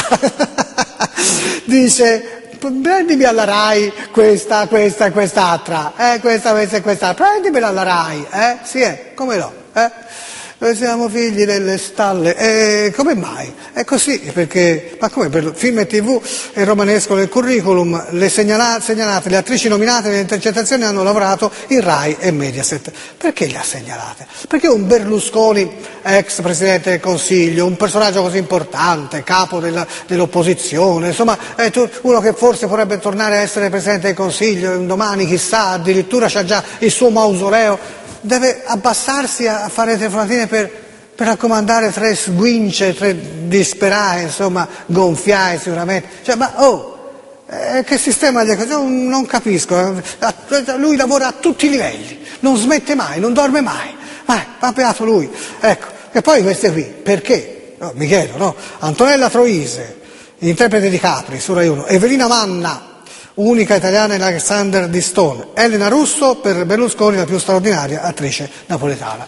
Dice, prendimi alla Rai questa e quest'altra, prendimela alla Rai, sì, come no, Noi siamo figli delle stalle, come mai? È così, perché, ma come per film e TV è romanesco nel curriculum, le segnalate, le attrici nominate nelle intercettazioni hanno lavorato in Rai e Mediaset. Perché le ha segnalate? Perché un Berlusconi, ex Presidente del Consiglio, un personaggio così importante, capo dell'opposizione, insomma, uno che forse potrebbe tornare a essere Presidente del Consiglio, domani chissà, addirittura c'ha già il suo mausoleo, deve abbassarsi a fare telefonatine per raccomandare 3 sguince, 3 disperare, insomma, gonfiare sicuramente. Cioè, che sistema gli è così? Non capisco. Lui lavora a tutti i livelli, non smette mai, non dorme mai. Va beato lui. Ecco, e poi queste qui, perché? No, mi chiedo, no? Antonella Troise, interprete di Capri, su Rai 1, Evelina Manna, unica italiana in Alexander di Stone, Elena Russo, per Berlusconi la più straordinaria attrice napoletana.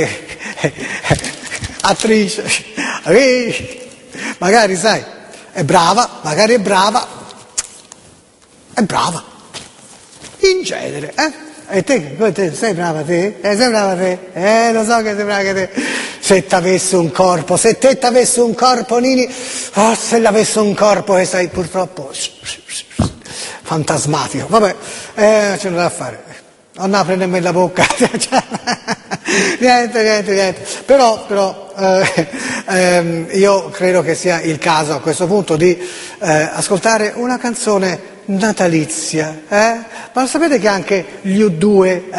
Attrice, magari sai, è brava, in genere, E te sei brava te? Sei brava te? Lo so che sei brava te. Se t'avesse un corpo, se te t'avesse un corpo, Nini, se l'avesse un corpo che sai purtroppo fantasmatico, vabbè, ce l'ho da fare, non apre nemmeno la bocca, niente, però io credo che sia il caso a questo punto di ascoltare una canzone natalizia, Ma lo sapete che anche gli U2,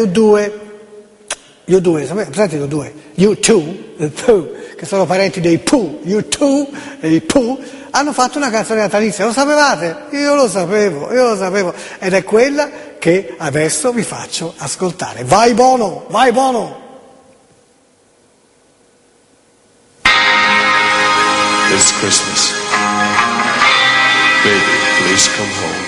sapete gli U2? U2, che sono parenti dei Pooh, U2 e i Pooh, hanno fatto una canzone natalizia, lo sapevate? Io lo sapevo, ed è quella che adesso vi faccio ascoltare. Vai Bono, vai Bono! It's Christmas. Baby, please come home.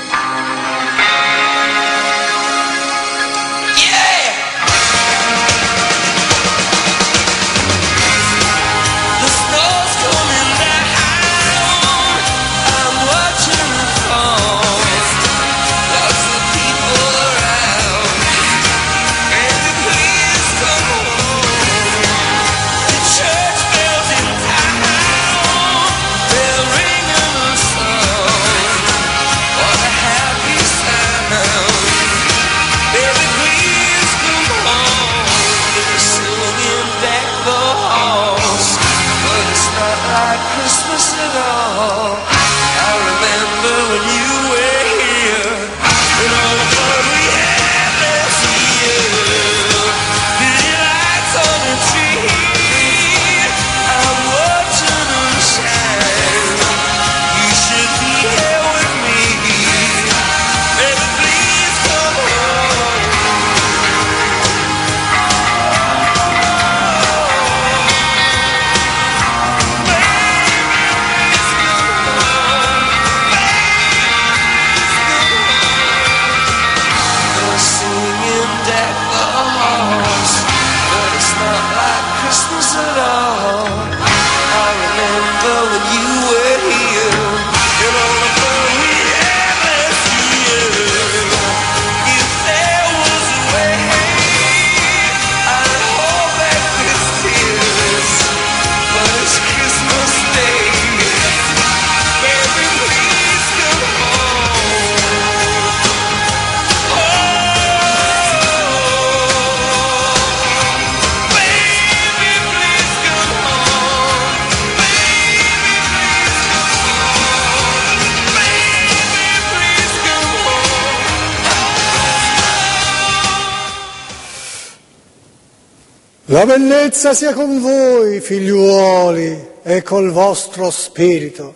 La bellezza sia con voi, figliuoli, e col vostro spirito.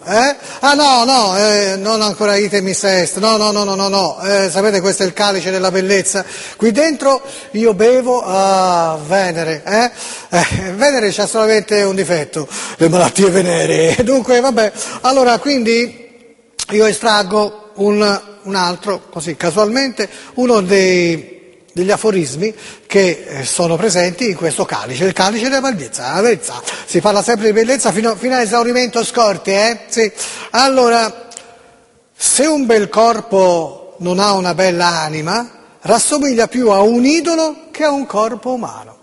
Non ancora itemi sesto, no. Sapete, questo è il calice della bellezza. Qui dentro io bevo a Venere, Venere c'ha solamente un difetto, le malattie venere. Dunque, vabbè, allora, quindi io estraggo un altro, così casualmente, uno degli aforismi che sono presenti in questo calice, il calice della bellezza, la bellezza. Si parla sempre di bellezza fino a esaurimento scorti, Sì. Allora, se un bel corpo non ha una bella anima, rassomiglia più a un idolo che a un corpo umano.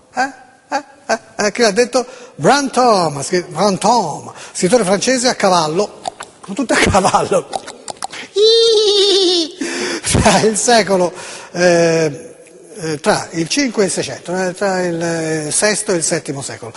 Che l'ha detto Brantôme, scrittore francese a cavallo, tutto a cavallo, il secolo... tra il 5 e il 600, tra il VI e il VII secolo.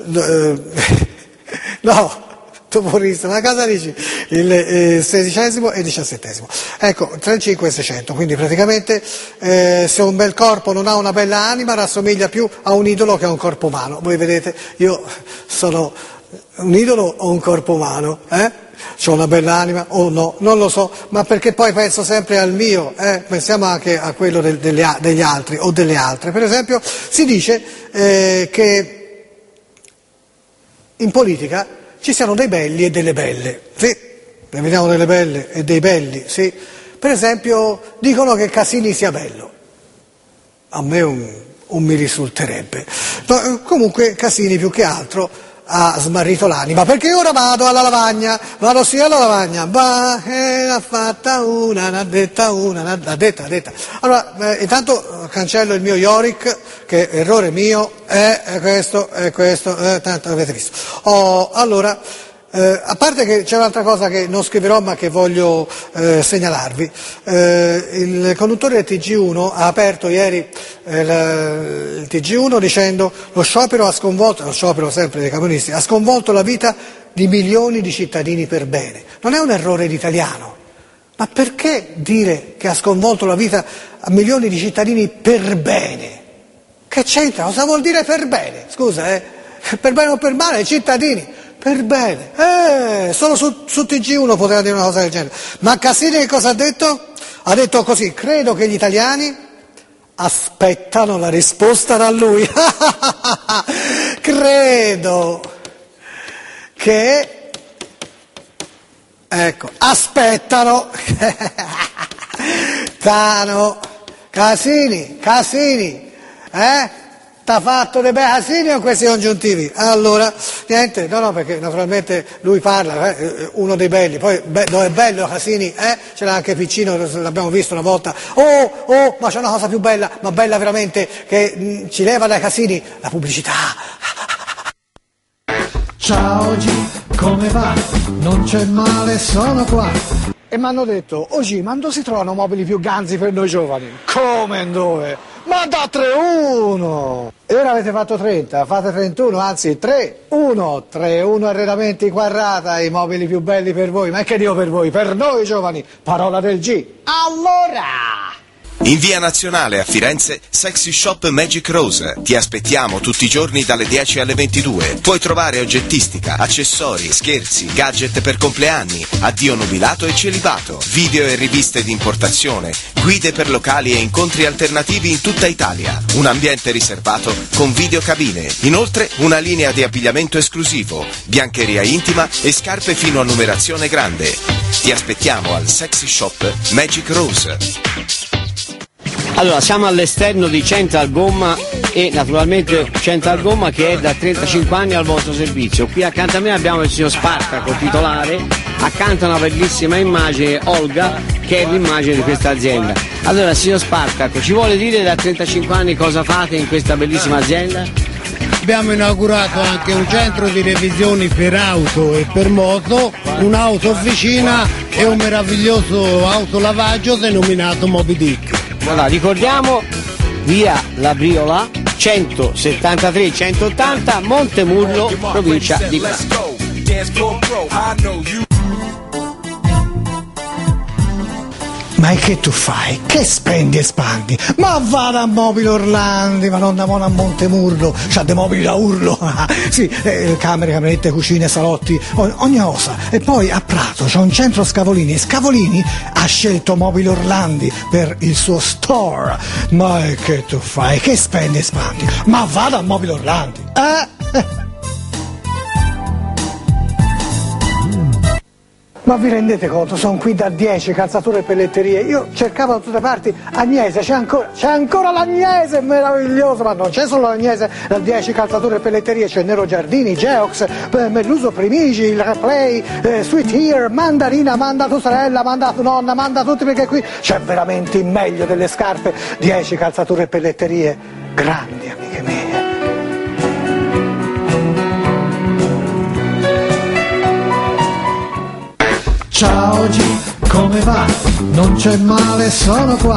No, topolista, ma cosa dici? Il XVI e il XVII. Ecco, tra il 5 e il 600, quindi praticamente se un bel corpo non ha una bella anima, rassomiglia più a un idolo che a un corpo umano. Voi vedete, io sono un idolo o un corpo umano, C'ho una bella anima o no? Non lo so, ma perché poi penso sempre al mio, pensiamo anche a quello degli altri o delle altre. Per esempio, si dice che in politica ci siano dei belli e delle belle, sì, ne vediamo delle belle e dei belli, sì. Per esempio, dicono che Casini sia bello. A me un mi risulterebbe. No, comunque Casini più che altro ha smarrito l'anima, perché ora vado alla lavagna, vado sì alla lavagna, l'ha fatta una, n'ha detta una, l'ha detta. Allora, intanto cancello il mio Yorick, che errore mio, è questo, tanto avete visto. Allora, a parte che c'è un'altra cosa che non scriverò ma che voglio segnalarvi, il conduttore del TG1 ha aperto ieri il TG1 dicendo lo sciopero sempre dei camionisti, ha sconvolto la vita di milioni di cittadini per bene. Non è un errore d'italiano, Ma perché dire che ha sconvolto la vita a milioni di cittadini per bene? Che c'entra? Cosa vuol dire per bene? Scusa, per bene o per male, ai cittadini, per bene. Solo su TG1 poteva dire una cosa del genere. Ma Casini che cosa ha detto? Ha detto così: credo che gli italiani aspettano la risposta da lui. Credo che, ecco, aspettano. Tano, Casini, t'ha fatto dei bei casini o questi congiuntivi? Allora, niente, no, perché naturalmente lui parla, uno dei belli, poi dove è bello Casini, ce l'ha anche Piccino, l'abbiamo visto una volta, ma c'è una cosa più bella, ma bella veramente, che ci leva dai casini, la pubblicità. Ciao G, come va? Non c'è male, sono qua. E mi hanno detto, oggi, ma dove si trovano mobili più ganzi per noi giovani? Come dove? Ma da 3-1! E ora avete fatto 30, fate 31, anzi 3-1, 3-1 arredamenti Quarrata, i mobili più belli per voi, ma che dico per voi, per noi giovani, parola del G. Allora! In via Nazionale a Firenze, Sexy Shop Magic Rose. Ti aspettiamo tutti i giorni dalle 10 alle 22. Puoi trovare oggettistica, accessori, scherzi, gadget per compleanni, addio nubilato e celibato, video e riviste di importazione, guide per locali e incontri alternativi in tutta Italia. Un ambiente riservato con videocabine. Inoltre una linea di abbigliamento esclusivo, biancheria intima e scarpe fino a numerazione grande. Ti aspettiamo al Sexy Shop Magic Rose. Allora, siamo all'esterno di Central Gomma e naturalmente Central Gomma che è da 35 anni al vostro servizio. Qui accanto a me abbiamo il signor Spartaco, titolare, accanto a una bellissima immagine, Olga, che è l'immagine di questa azienda. Allora, signor Spartaco, ci vuole dire da 35 anni cosa fate in questa bellissima azienda? Abbiamo inaugurato anche un centro di revisioni per auto e per moto, un'auto officina e un meraviglioso autolavaggio denominato Moby Dick. Allora, ricordiamo, via La Briola, 173-180, Montemurlo, provincia di Milano. Ma che tu fai? Che spendi e spandi? Ma vada a Mobile Orlandi, ma non da a Montemurlo, c'ha dei mobili da urlo, sì, camere, camerette, cucine, salotti, ogni cosa. E poi a Prato c'è un centro Scavolini, e Scavolini ha scelto Mobile Orlandi per il suo store. Ma che tu fai? Che spendi e spandi? Ma vada a Mobile Orlandi, Ma vi rendete conto? Sono qui da 10, calzature e pelletterie. Io cercavo da tutte le parti Agnese, c'è ancora l'Agnese, meraviglioso, ma non c'è solo l'Agnese, da 10 calzature e pelletterie, c'è Nero Giardini, Geox, Melluso Primigi, il Play, Sweet Ear, Mandarina, manda tua sorella, manda tua nonna, manda tutti, perché qui c'è veramente il meglio delle scarpe, 10 calzature e pelletterie, grandi amiche mie. Ciao G, come va? Non c'è male, sono qua.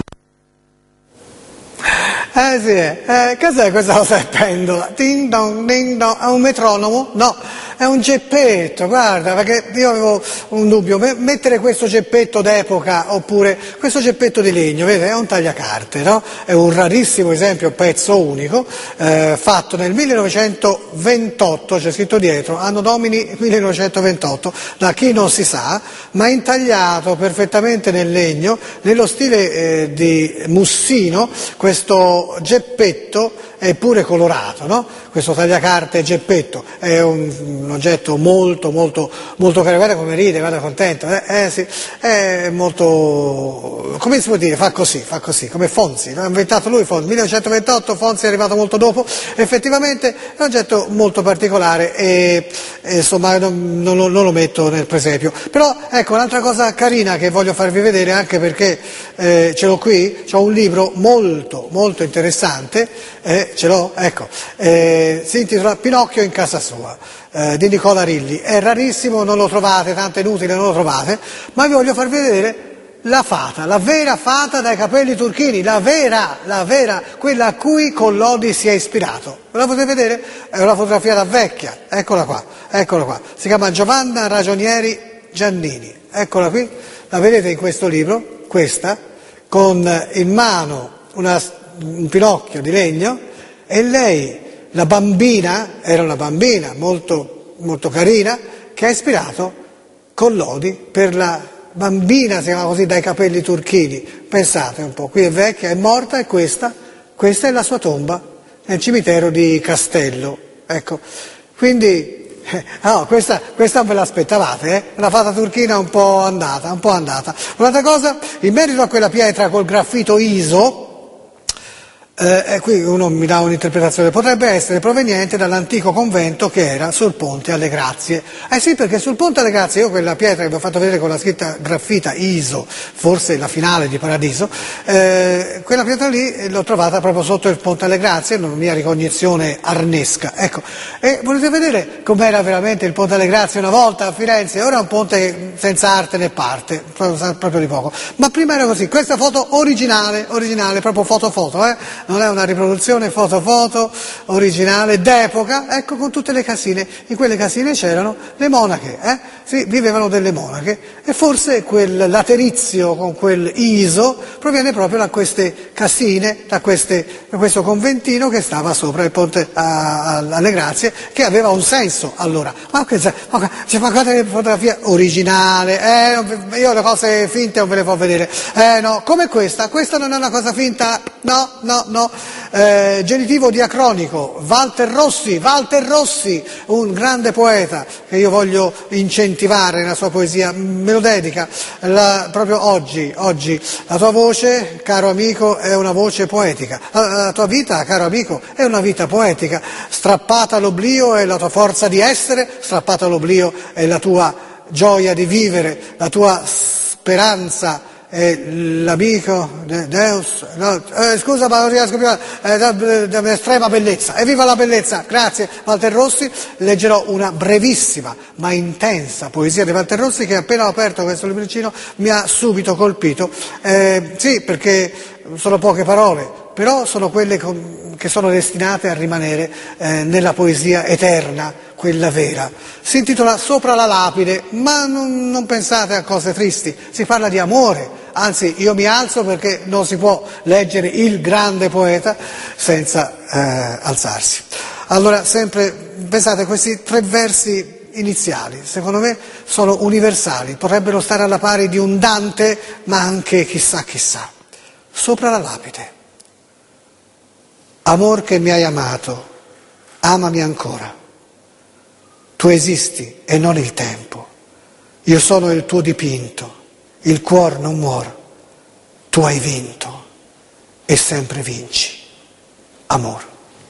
Sì, cos'è questa cosa che pendola? Ding dong, è un metronomo? No, è un geppetto, guarda, perché io avevo un dubbio, mettere questo geppetto d'epoca oppure questo geppetto di legno, vede, è un tagliacarte, no? È un rarissimo esempio, pezzo unico, fatto nel 1928, c'è scritto dietro, anno domini 1928, da chi non si sa, ma intagliato perfettamente nel legno, nello stile di Mussino, questo geppetto è pure colorato, no? Questo tagliacarte geppetto è un oggetto molto caro, guarda come ride, guarda contento, sì, è molto, come si può dire, fa così, come Fonzi, l'ha inventato lui Fonzi, 1928, Fonzi è arrivato molto dopo, effettivamente è un oggetto molto particolare e insomma non lo metto nel presepio, però ecco un'altra cosa carina che voglio farvi vedere, anche perché ce l'ho qui, c'ho un libro molto interessante, ce l'ho, ecco, si intitola Pinocchio in casa sua, di Nicola Rilli, è rarissimo, non lo trovate, tanto è inutile, non lo trovate, ma vi voglio farvi vedere la fata, la vera fata dai capelli turchini, la vera, quella a cui Collodi si è ispirato. Ve la potete vedere? È una fotografia da vecchia, eccola qua, si chiama Giovanna Ragionieri Giannini, eccola qui, La vedete in questo libro, questa, con in mano un Pinocchio di legno, e lei, la bambina, era una bambina molto, molto carina, che ha ispirato Collodi per la bambina, si chiama così, dai capelli turchini. Pensate un po', qui è vecchia, è morta, e questa è la sua tomba nel cimitero di Castello. Ecco, quindi no, questa non ve l'aspettavate, una fata turchina un po' andata. Un'altra cosa, in merito a quella pietra col graffito ISO, qui uno mi dà un'interpretazione, potrebbe essere proveniente dall'antico convento che era sul Ponte alle Grazie. Sì, perché sul Ponte alle Grazie, io quella pietra che vi ho fatto vedere con la scritta graffita ISO, forse la finale di Paradiso, quella pietra lì l'ho trovata proprio sotto il Ponte alle Grazie, una mia ricognizione arnesca. Ecco, e volete vedere com'era veramente il Ponte alle Grazie una volta a Firenze? Ora è un ponte senza arte né parte, proprio di poco. Ma prima era così, questa foto originale, proprio foto, non è una riproduzione, foto originale d'epoca, ecco, con tutte le casine. In quelle casine c'erano le monache, sì, vivevano delle monache, e forse quel laterizio con quel ISO proviene proprio da queste casine, da questo conventino che stava sopra il Ponte alle Grazie, che aveva un senso allora. Ma guardate che fotografia originale, io le cose finte non ve le può vedere, no, come questa non è una cosa finta, no. Genitivo diacronico, Walter Rossi, un grande poeta che io voglio incentivare nella sua poesia, me lo dedica proprio oggi. La tua voce, caro amico, è una voce poetica, la tua vita, caro amico, è una vita poetica, strappata all'oblio è la tua forza di essere, strappata all'oblio è la tua gioia di vivere, la tua speranza è l'amico Deus, scusa ma non riesco più, dell'estrema bellezza. Evviva la bellezza! Grazie Walter Rossi. Leggerò una brevissima ma intensa poesia di Walter Rossi che appena ho aperto questo libricino mi ha subito colpito. Sì, perché sono poche parole, però sono quelle che sono destinate a rimanere nella poesia eterna, quella vera. Si intitola Sopra la lapide, ma non pensate a cose tristi, si parla di amore. Anzi, io mi alzo perché non si può leggere il grande poeta senza alzarsi. Allora, sempre, pensate, questi 3 versi iniziali, secondo me, sono universali, potrebbero stare alla pari di un Dante, ma anche chissà. Sopra la lapide. Amor che mi hai amato, amami ancora. Tu esisti e non il tempo. Io sono il tuo dipinto. Il cuor non muore, tu hai vinto e sempre vinci, amor.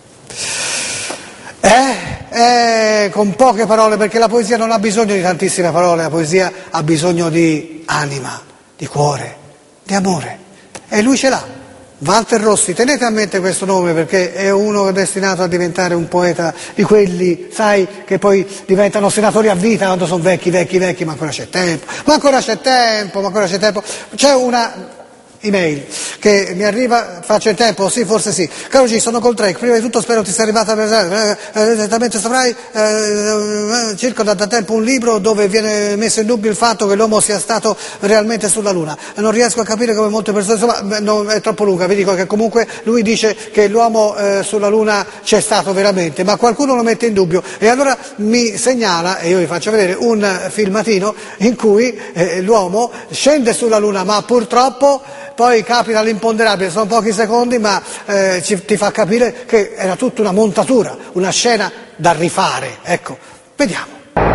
Con poche parole, perché la poesia non ha bisogno di tantissime parole, la poesia ha bisogno di anima, di cuore, di amore, e lui ce l'ha. Walter Rossi, tenete a mente questo nome perché è uno destinato a diventare un poeta di quelli, sai, che poi diventano senatori a vita quando sono vecchi, ma ancora c'è tempo. C'è una email che mi arriva, faccio in tempo, sì, forse sì. Caro G, sono col Trek, prima di tutto spero ti sia arrivata esattamente, saprai, circa da tempo un libro dove viene messo in dubbio il fatto che l'uomo sia stato realmente sulla Luna. Non riesco a capire come molte persone, insomma, è troppo lunga, vi dico che comunque lui dice che l'uomo sulla Luna c'è stato veramente, ma qualcuno lo mette in dubbio, e allora mi segnala, e io vi faccio vedere un filmatino in cui l'uomo scende sulla Luna, ma purtroppo poi capita l'imponderabile, sono pochi secondi, ma ti fa capire che era tutta una montatura, una scena da rifare. Ecco, vediamo.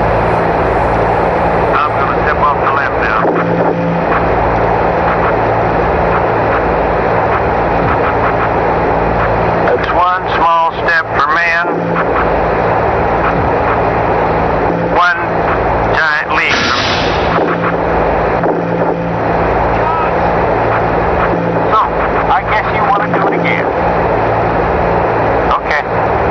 It's one small step for man, one giant leap for I guess you want to do it again. Ok.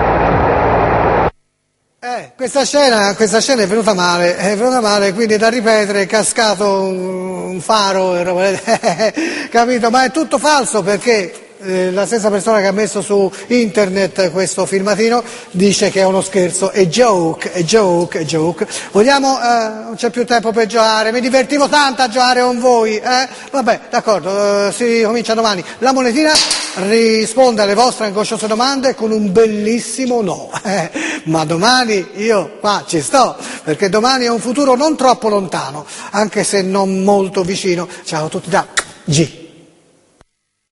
Questa scena è venuta male, quindi da ripetere, è cascato un faro, capito? Ma è tutto falso perché la stessa persona che ha messo su internet questo filmatino dice che è uno scherzo, è joke. Vogliamo, non c'è più tempo per giocare, mi divertivo tanto a giocare con voi, Vabbè, d'accordo, si comincia domani. La monetina risponde alle vostre angosciose domande con un bellissimo no, ma domani io qua ci sto, perché domani è un futuro non troppo lontano, anche se non molto vicino. Ciao a tutti da G.